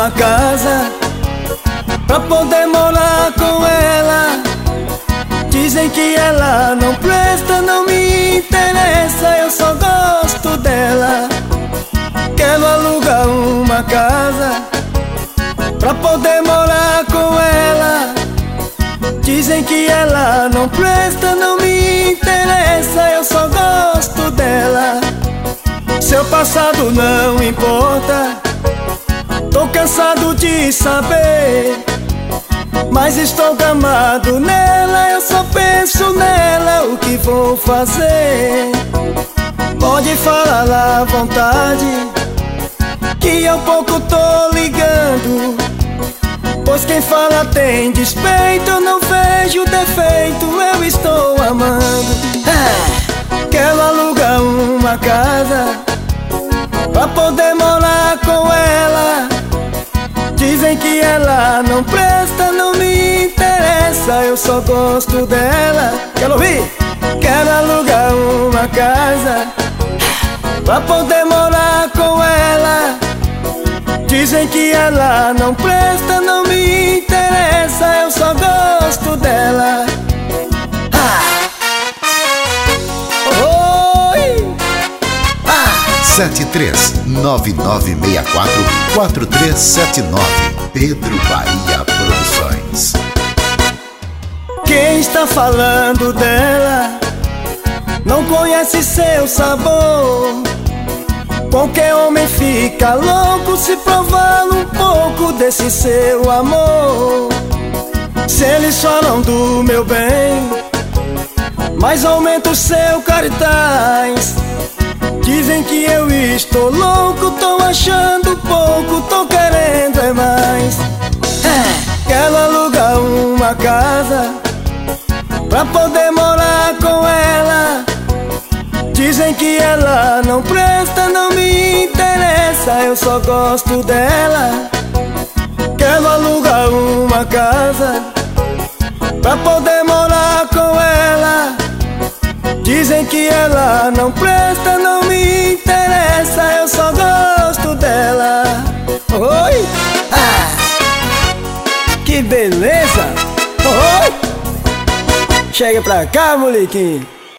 uma casa pra poder morar com ela. Dizem que ela não presta, não me interessa, eu só gosto dela. Quero alugar uma casa pra poder morar com ela. Dizem que ela não presta, não me interessa, eu só gosto dela. Seu passado não importa, tô cansado de saber, mas estou gamado nela, eu só penso nela, o que vou fazer? Pode falar à vontade, que eu pouco tô ligando, pois quem fala tem despeito, eu não vejo defeito, eu estou amando. Quero alugar uma casa pra poder morar com ela. Dizem que ela não presta, não me interessa, eu só gosto dela. Quero ouvir? Quero alugar uma casa pra poder morar com ela. Dizem que ela não presta, não me interessa, eu só gosto dela. Oi! 7399644379 Pedro Bahia Produções. Quem está falando dela não conhece seu sabor. Qualquer homem fica louco se provar um pouco desse seu amor. Se eles falam do meu bem, mas aumenta o seu cartaz. Dizem que eu estou louco, tô achando pouco, tô querendo é mais. Quero alugar uma casa pra poder morar com ela. Dizem que ela não presta, não me interessa, eu só gosto dela. Quero alugar uma casa pra poder morar com ela. Dizem que ela não presta, não me interessa, eu só gosto dela. Oi! Que beleza! Oi! Chega pra cá, molequinho!